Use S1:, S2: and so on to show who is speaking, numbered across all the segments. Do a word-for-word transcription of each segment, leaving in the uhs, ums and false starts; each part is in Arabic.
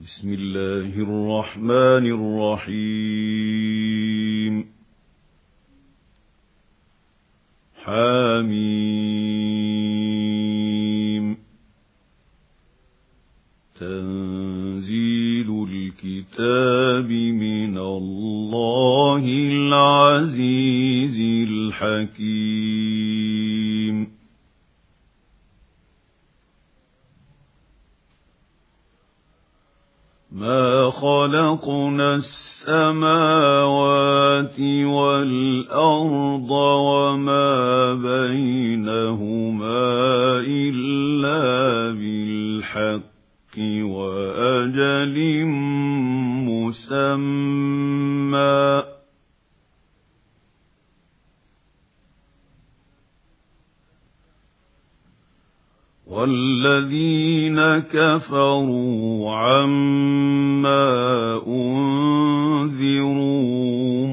S1: بسم الله الرحمن الرحيم حميم تنزيل الكتاب من الله العزيز الحكيم ما خلقنا السماوات والأرض وما بينهما إلا بالحق وأجل مسمى والذين كفروا عما أنذروا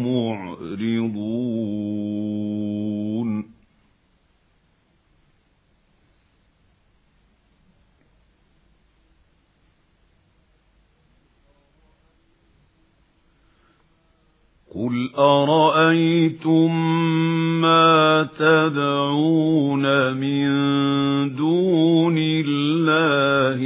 S1: معرضون قل أرأيتم ما تدعون من دون الله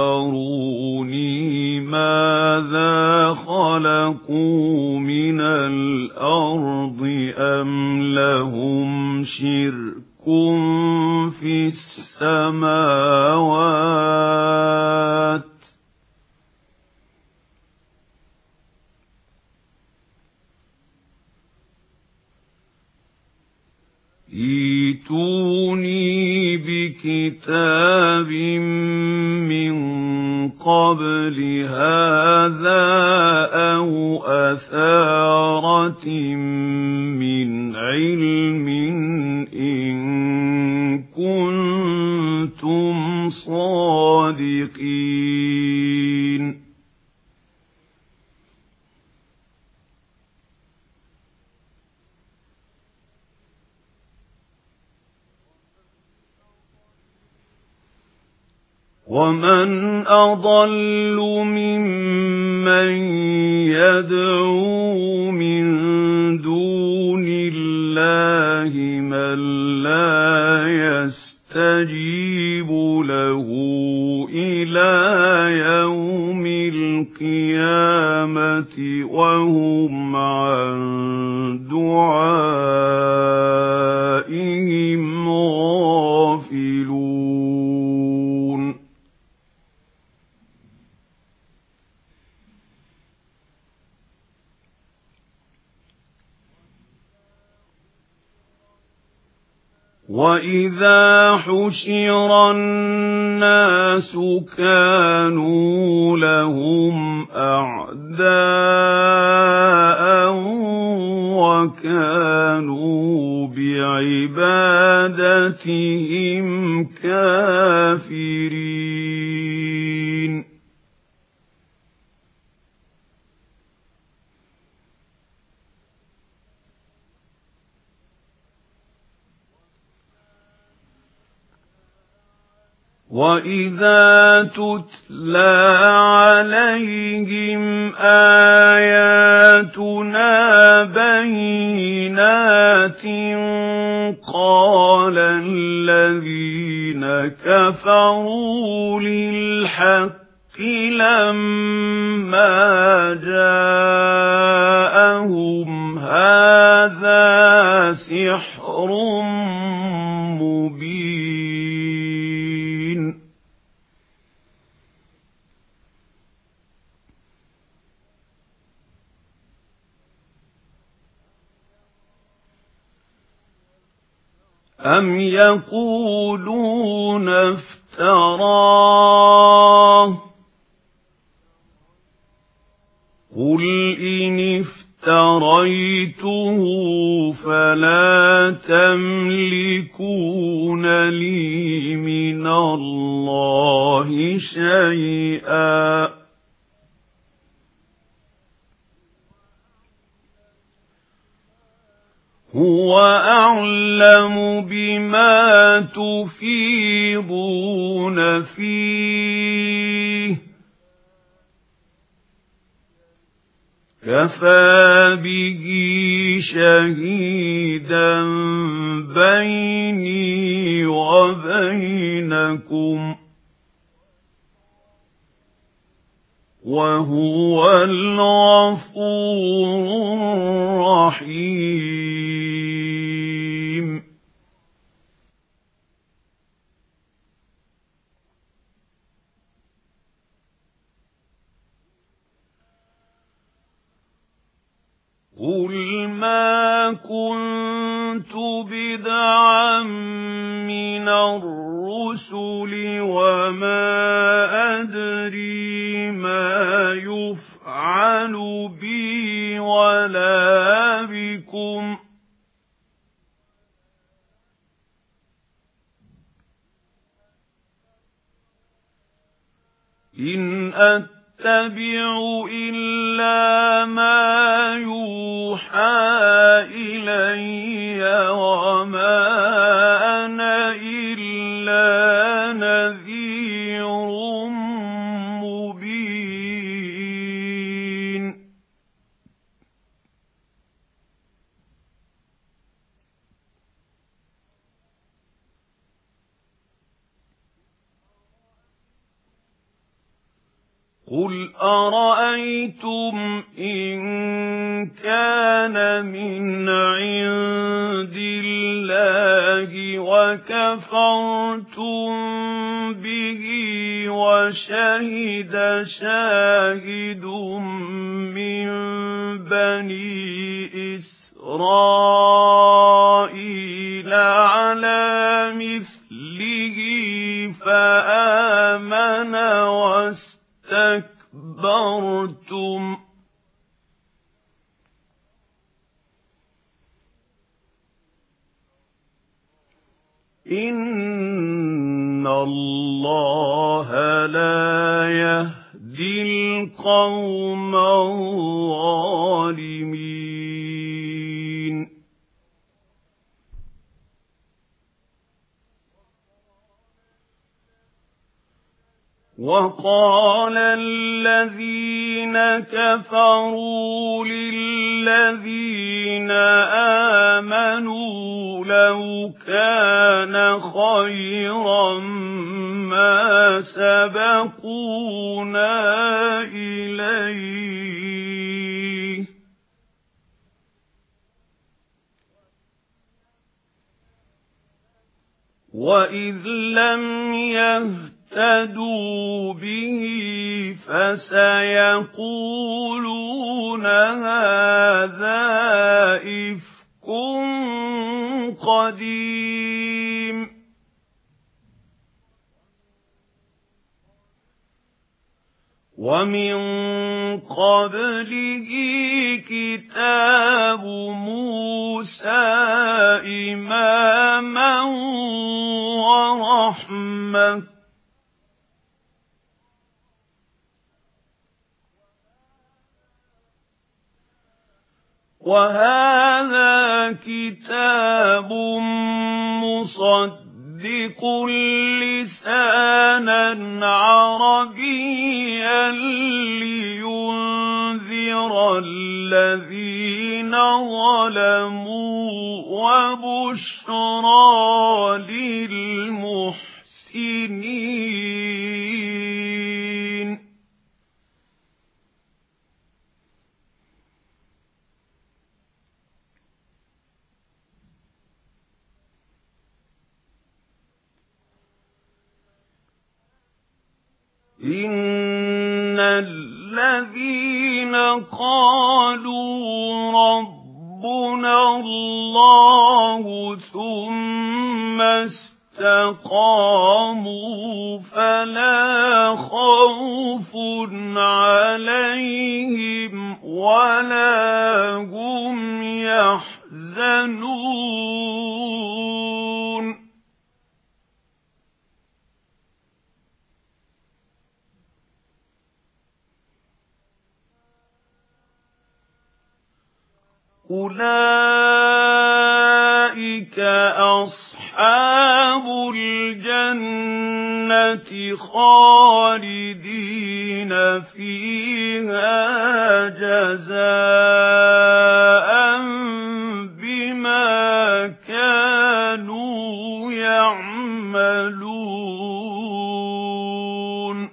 S1: أروني ماذا خلقوا من الأرض أم لهم شرك في السماوات ائتوني بكتاب من قبل هذا أو أثارة من علم إن كنتم صادقين ومن أضل ممن يدعو من دون الله من لا يستجيب له إلى يوم القيامة وهم عن دعائهم غافلون وَإِذَا حُشِرَ النَّاسُ كَانُوا لَهُمْ أَعْدَاءً وَكَانُوا بِعِبَادَتِهِمْ كَافِرِينَ وَإِذَا تُتْلَى عَلَيْهِمْ آيَاتُنَا بَيِّنَاتٍ قَالَ الَّذِينَ كَفَرُوا لِلْحَقِّ لَمَّا جَاءَهُمْ هَذَا سِحْرٌ مُبِينٌ أَمْ يَقُولُونَ افْتَرَاهُ قُلْ إِنِ افْتَرَيْتُهُ فَلَا تَمْلِكُونَ لِي مِنَ اللَّهِ شَيْئًا هُوَ أَعْلَمُ بِمَا تُفِيضُونَ فِيهِ كفى به شهيدا بيني وبينكم وهو الغفور الرحيم قل ما كنت بدعا من الرسل وما أدري ما يفعل بي ولا بكم إن أتبع إلا ما يوحى إلي وما أنا إلا نذير مبين قل أرأيتم إن كان من عند الله وكفرتم به وشهد شاهد من بني إسرائيل على مثله فآمن واستكبرتم إن الله لا يهدي القوم الظالمين وقال الذين كفروا للذين آمنوا لو كان خيرا ما سبقونا إليه وإذ لم يهتدوا به فسيقولون هذا إفك قديم ومن قبله كتاب موسى إماما ورحمة وهذا كتاب مصدق لسانا عربيا لينذر الذين ظلموا وبشرى للمحسنين إن الذين قالوا ربنا الله ثم استقاموا فلا خوف عليهم ولا هم يحزنون أولئك أصحاب الجنة الجنة خالدين فيها جزاء بما كانوا يعملون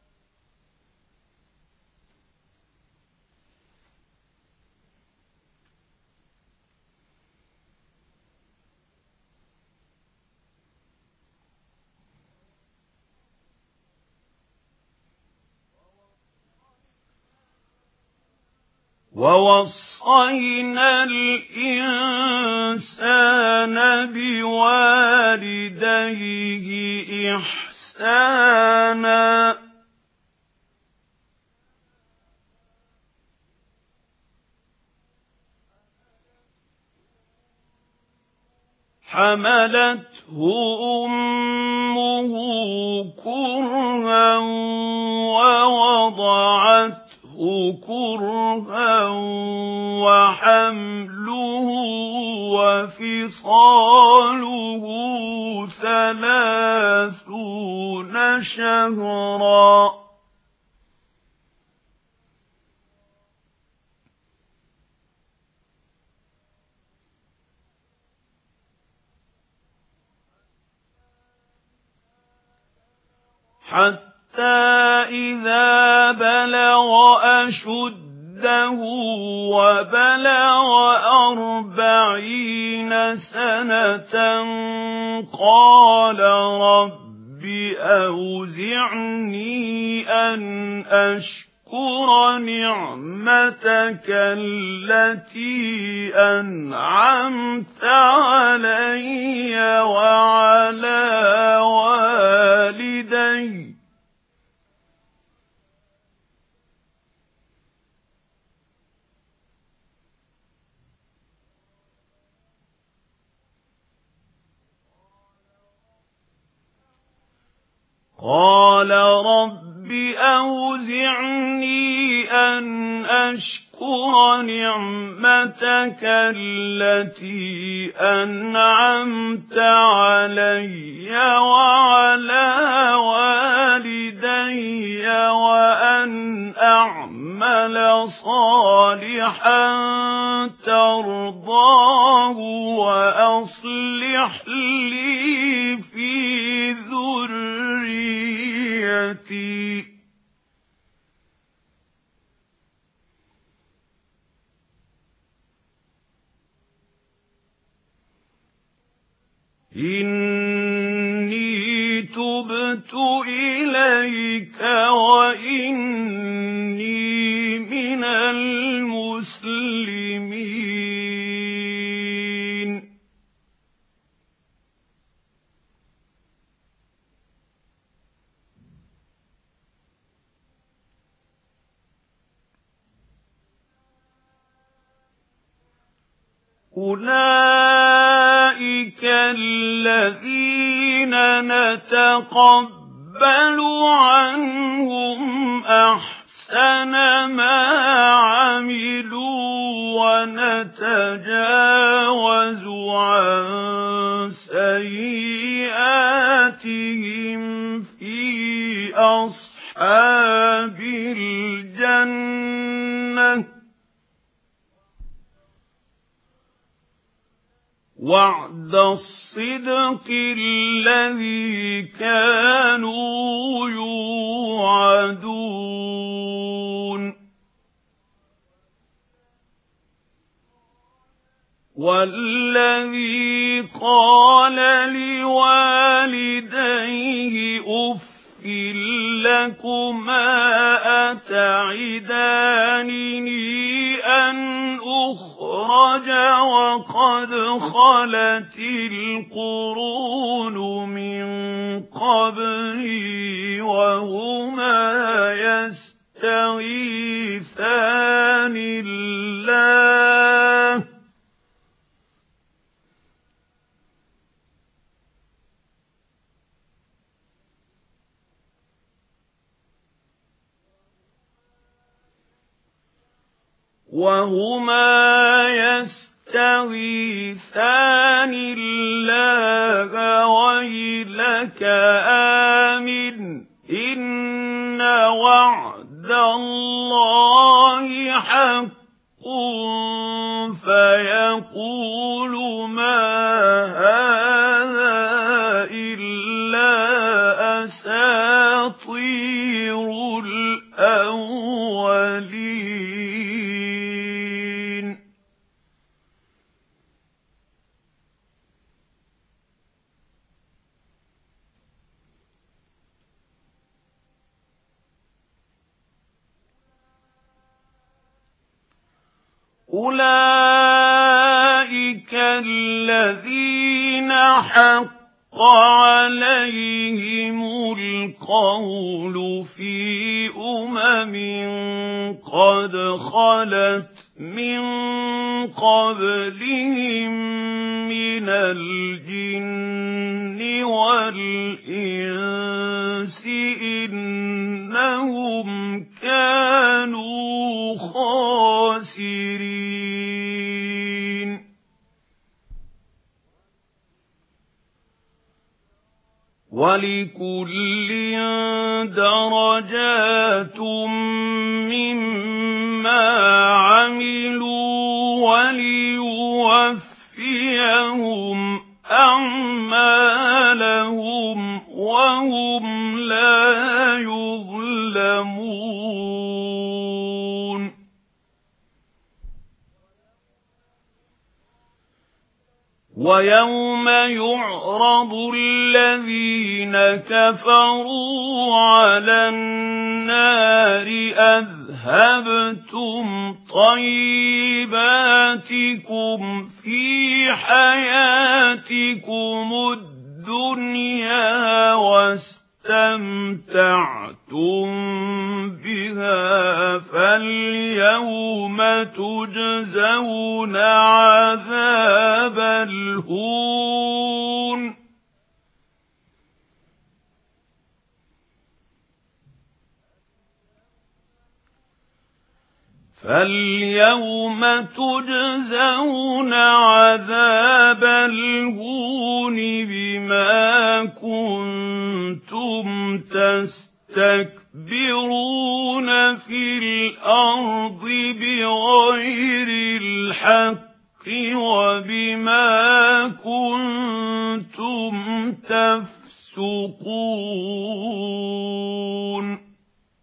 S1: وَوَصَّيْنَا الْإِنسَانَ بِوَالِدَيْهِ إِحْسَانًا حَمَلَتْهُ أُمُّهُ كُرْهًا وَوَضَعَتْهُ كُرْهًا وَحَمْلُهُ وَفِصَالُهُ ثَلَاثُونَ شَهْرًا حَتَّى إِذَا بَلَغَ أَشُدَّهُ وَبَلَغَ أَرْبَعِينَ سَنَةً قَالَ رَبِّ أَوْزِعْنِي أَنْ أَشْكُرَ نِعْمَتَكَ الَّتِي أَنْعَمْتَ عَلَيَّ وَعَلَى وَالِدَيَّ قَالَ رَبِّ أَوْزِعْنِي أَنْ أَشْكُرَ نِعْمَتَكَ الَّتِي أَنْعَمْتَ عَلَيَّ وَعَلَى وَالِدَيَّ وَأَنْ أَعْمَلَ صَالِحًا تَرْضَاهُ وَأَصْلِحْ لِي فِي ذُرِّيَّتِي إِنِّي تُبْتُ إِلَيْكَ وَإِنِّي مِنَ الْمُسْلِمِينَ أُولَئِكَ الَّذِينَ نَتَقَبَّلُ عَنْهُمْ أَحْسَنَ مَا عَمِلُوا وَنَتَجَاوَزُ عَنْ سَيِّئَاتِهِمْ فِي أَصْحَابِ الْجَنَّةِ وَعْدَ الصِّدْقِ الَّذِي كَانُوا يُوعَدُونَ وَالَّذِي قَالَ لِوَالِدَيْهِ أُفٍّ لَكُمَا أَتَعِدَانِنِي أَنْ أُخْرَجَ وَقَدْ خَلَتِ الْقُرُونُ مِنْ قَبْلِي وَهُمَا يَسْتَغِيثَانِ اللَّهَ وَهُمَا يستغيثان الله ويلك آمن إن وعد الله حق فيقول ما هذا إلا أساطير الأولين. أولئك الذين حق عليهم القول في أمم قد خلت من قبلهم من الجن والإنس إنهم كانوا خاسرين. ولكل درجات مما عملوا وليوفيهم أعمالهم وهم لا يظلمون. ويوم يعرض الذين كفروا على النار أذهبتم طيباتكم في حياتكم الدنيا واستمتعتم بها فاليوم تجزون عذاب الهون فاليوم تجزون عذاب الهون بما كنتم تستكبرون في الأرض بغير الحق وبما كنتم تفسقون.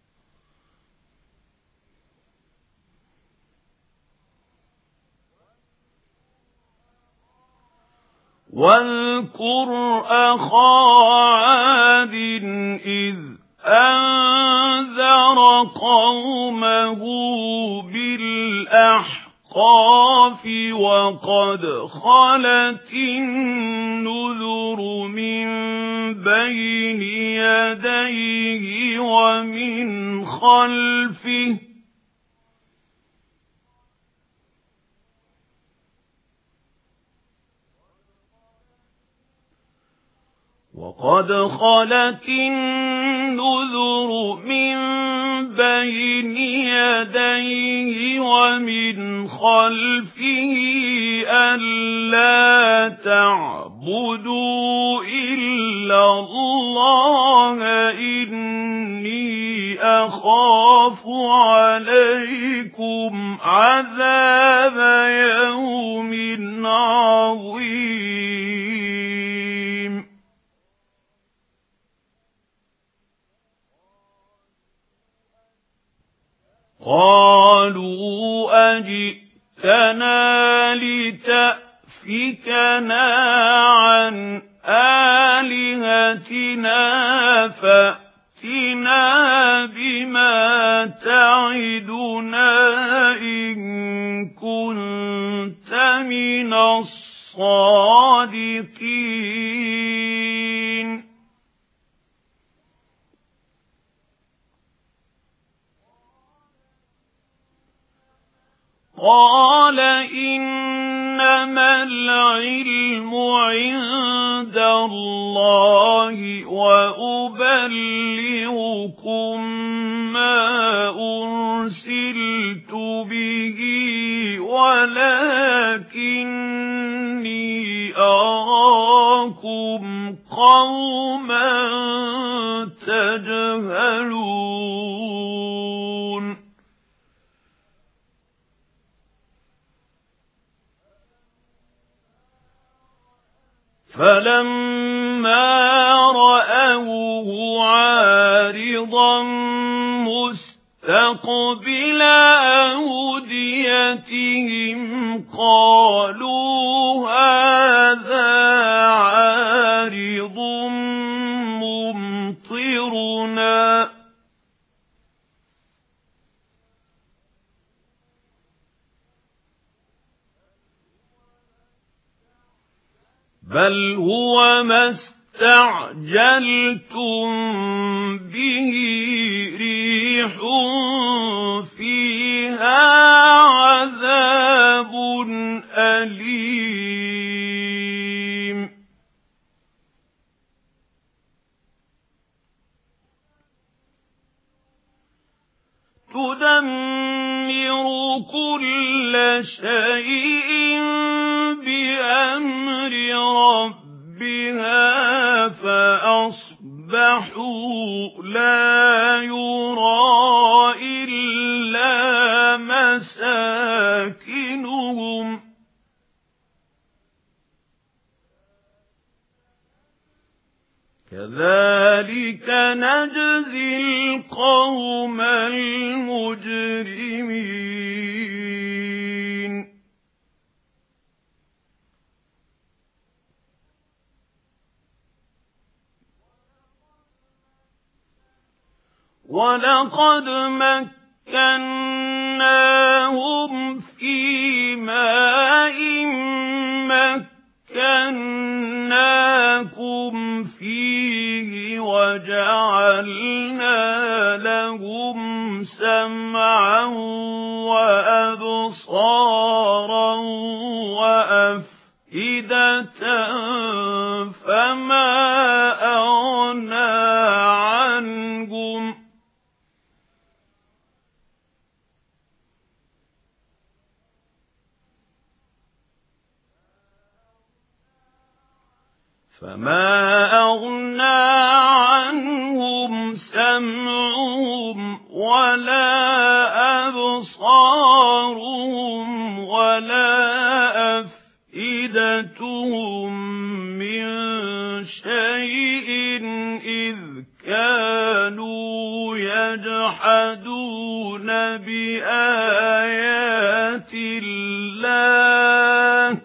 S1: واذكر أخا عاد إذ أنذر قومه بالأحقاف وقد خلت النذر من بين يديه ومن خلفه وقد خلت النذر من بين يديه ومن خلفه ألا تعبدوا إلا الله إني أخاف عليكم عذاب يوم عظيم. قالوا أجئتنا لتأفكنا عن آلهتنا فأتنا بما تعدنا إن كنت من الصادقين. قال إنما العلم عند الله وأبلغكم ما أرسلت به ولكني أراكم قوما تجهلون فلما رأوه عارضا مستقبل أوديتهم قالوا هذا عارض ممطرنا بل هو ما استعجلتم به ريح فيها عذاب أليم تدمر كل شيء بأمر ربها فأصبحوا لا يرى إلا مساكنهم كذلك نجزي القوم المجرمين ولقد مكناهم في ماء مكناكم فيه وجعلنا لهم سمعا وأبصارا وأفئدة فما أغنى عنهم فما أغنى عنهم سمعهم ولا أبصارهم ولا أفئدتهم من شيء إذ كانوا يجحدون بآيات الله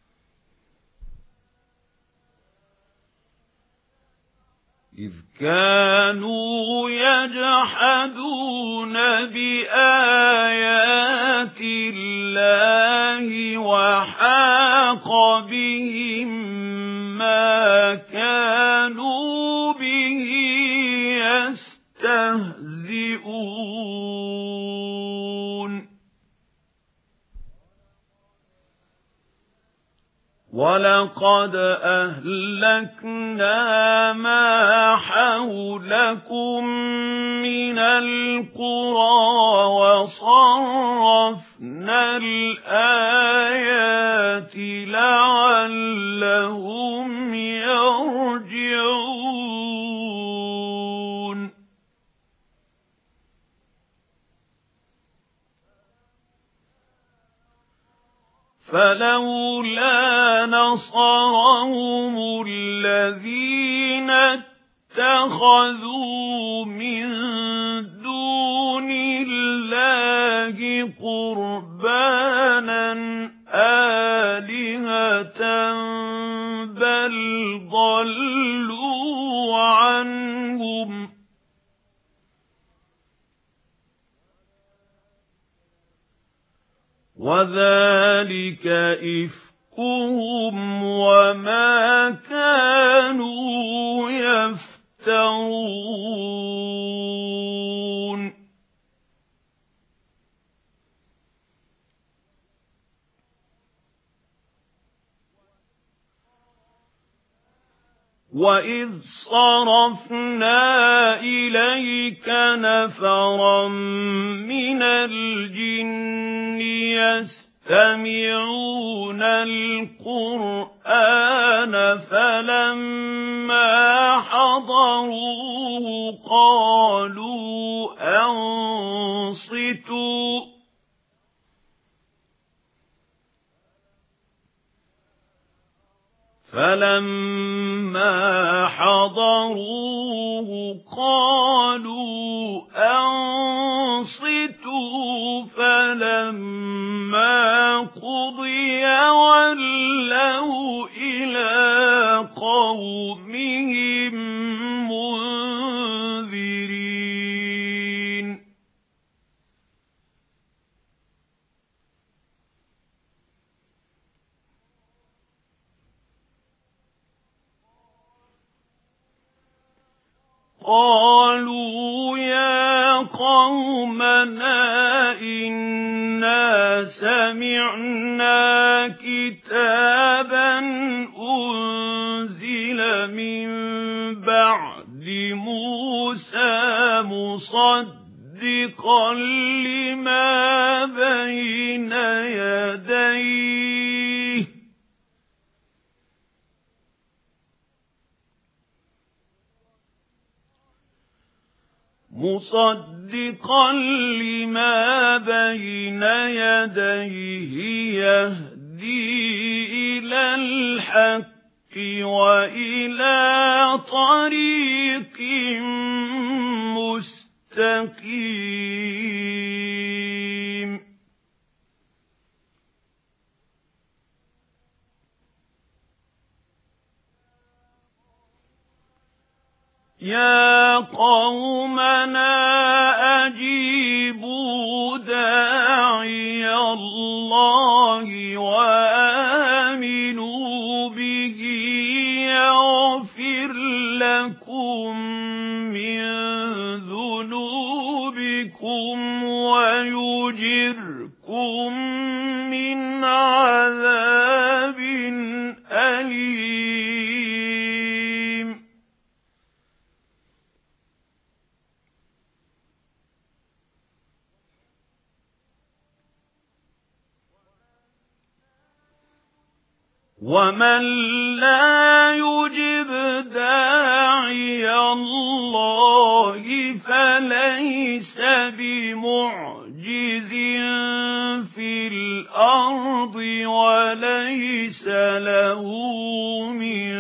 S1: إذ كانوا يجحدون بآيات الله وحاق بهم ما كانوا به يستهزئون ولقد أهلكنا ما حولكم من القرى وصرفنا الآيات لعلهم يرجعون فلولا نصرهم الذين اتخذوا من دون الله قربانا آلهة بل ضلوا عنهم وذلك إفكهم وما كانوا يفترون وَإِذْ صَرَفْنَا إِلَيْكَ نَفَرًا مِنَ الْجِنِّ يَسْتَمِعُونَ يستمعون القرآن فلما حضروه قالوا أنصتوا فلما حضروه قالوا أنصتوا فلما قضي ولوا إلى قومهم منذرين قالوا يا قومنا إنا سمعنا كتابا أنزل من بعد موسى مصدقا لما بين يديه مصدقا لما بين يديه يهدي إلى الحق وإلى طريق مستقيم يا قومنا أجيبوا داعي الله وآمنوا به يغفر لكم من ذنوبكم ويجركم من عذاب أليم ومن لا يجب داعي الله فليس بمعجز في الأرض وليس له من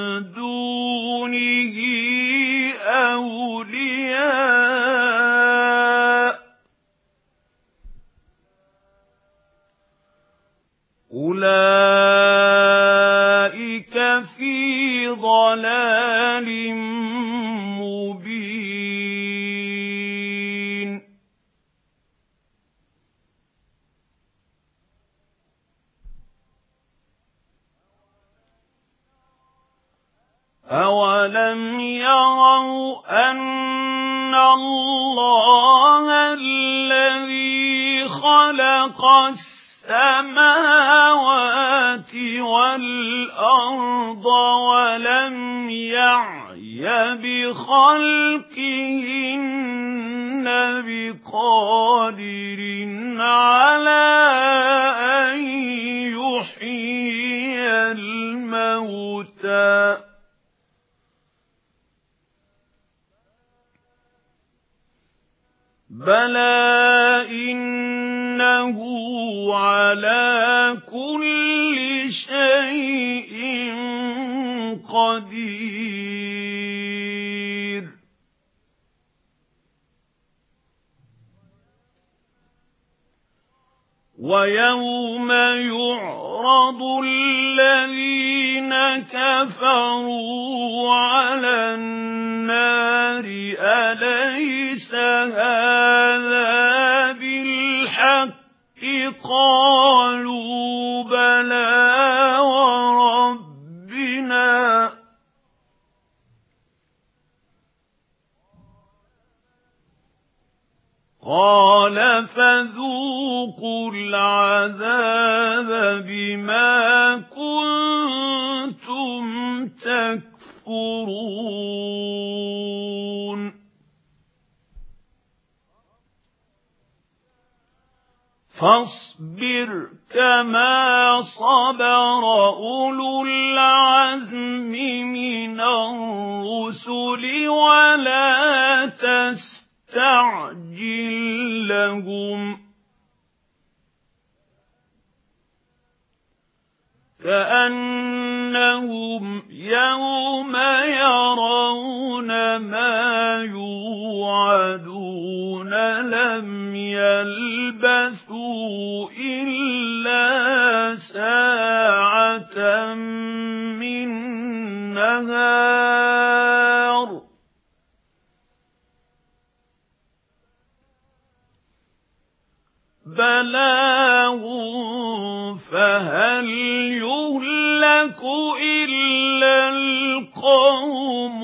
S1: دونه أولياء أولئك في ضلال مبين أولم يروا أن الله الذي خلق السماوات والأرض ولم يعي بخلقهن بقادر على أن يحيي الموتى بلى إنه على كل شيء قدير ويوم يعرض الذين كفروا على النار أليس هذا بالحق قالوا بلى وربنا قال فذوقوا العذاب بما كنتم تكفرون فاصبر كما صبر أولو العزم من الرسل ولا تستعجل لهم كأنهم يوم يرون ما يوعدون لم يلبثوا إلا ساعة من نهار بلاغ فهل يهلك إلا القوم